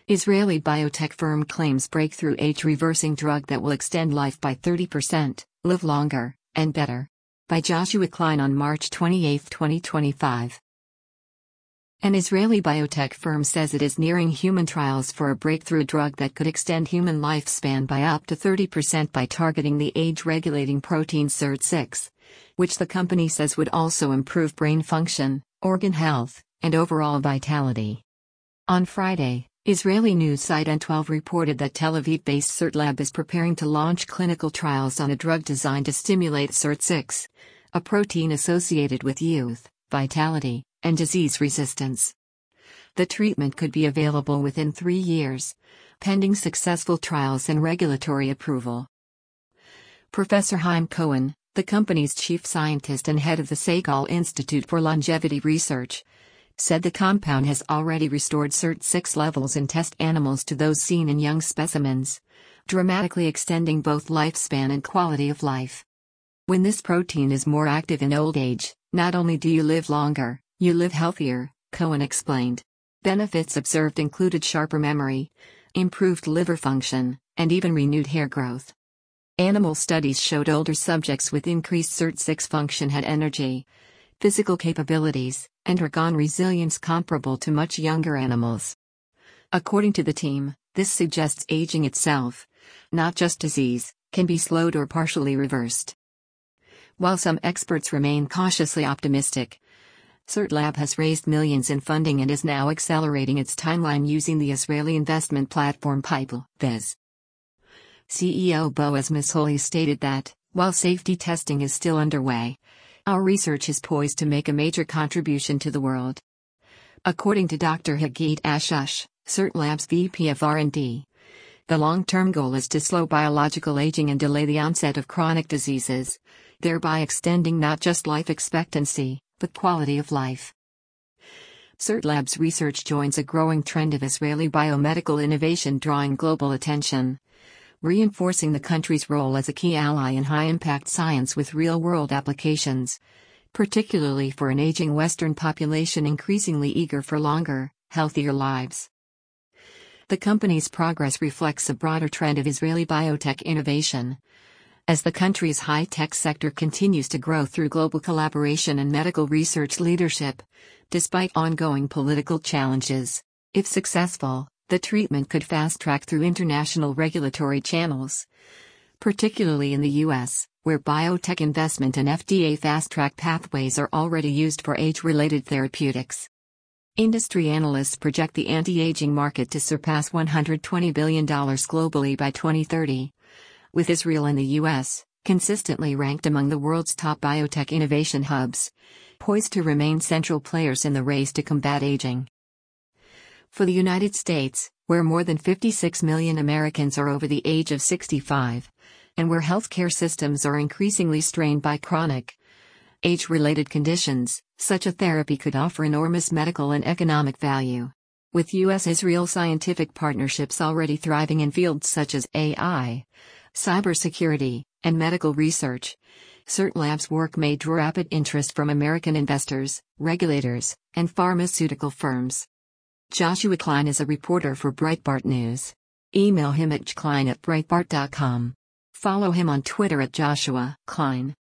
Israeli biotech firm claims breakthrough age-reversing drug that will extend life by 30%, live longer, and better. By Joshua Klein on March 28, 2025. An Israeli biotech firm says it is nearing human trials for a breakthrough drug that could extend human lifespan by up to 30% by targeting the age-regulating protein SIRT6, which the company says would also improve brain function, organ health, and overall vitality. On Friday, Israeli news site N12 reported that Tel Aviv-based SIRT is preparing to launch clinical trials on a drug designed to stimulate SIRT6, a protein associated with youth, vitality, and disease resistance. The treatment could be available within 3 years, pending successful trials and regulatory approval. Professor Chaim Cohen, the company's chief scientist and head of the Segal Institute for Longevity Research, said the compound has already restored SIRT6 levels in test animals to those seen in young specimens, dramatically extending both lifespan and quality of life. When this protein is more active in old age, not only do you live longer, you live healthier, Cohen explained. Benefits observed included sharper memory, improved liver function, and even renewed hair growth. Animal studies showed older subjects with increased SIRT6 function had energy, physical capabilities, and organ resilience comparable to much younger animals. According to the team, this suggests aging itself, not just disease, can be slowed or partially reversed. While some experts remain cautiously optimistic, SIRT has raised millions in funding and is now accelerating its timeline using the Israeli investment platform Pipel-Biz. CEO Boaz Misholi stated that, while safety testing is still underway, our research is poised to make a major contribution to the world. According to Dr. Hagit Ashush, SIRT VP of R&D, the long-term goal is to slow biological aging and delay the onset of chronic diseases, thereby extending not just life expectancy, but quality of life. SIRT research joins a growing trend of Israeli biomedical innovation drawing global attention, reinforcing the country's role as a key ally in high-impact science with real-world applications, particularly for an aging Western population increasingly eager for longer, healthier lives. The company's progress reflects a broader trend of Israeli biotech innovation, as the country's high-tech sector continues to grow through global collaboration and medical research leadership, despite ongoing political challenges. If successful, the treatment could fast-track through international regulatory channels, particularly in the U.S., where biotech investment and FDA fast-track pathways are already used for age-related therapeutics. Industry analysts project the anti-aging market to surpass $120 billion globally by 2030, with Israel and the U.S. consistently ranked among the world's top biotech innovation hubs, poised to remain central players in the race to combat aging. For the United States, where more than 56 million Americans are over the age of 65, and where healthcare systems are increasingly strained by chronic, age-related conditions, such a therapy could offer enormous medical and economic value. With U.S.-Israel scientific partnerships already thriving in fields such as AI, cybersecurity, and medical research, SIRT work may draw rapid interest from American investors, regulators, and pharmaceutical firms. Joshua Klein is a reporter for Breitbart News. Email him at jklein@breitbart.com. Follow him on Twitter at Joshua Klein.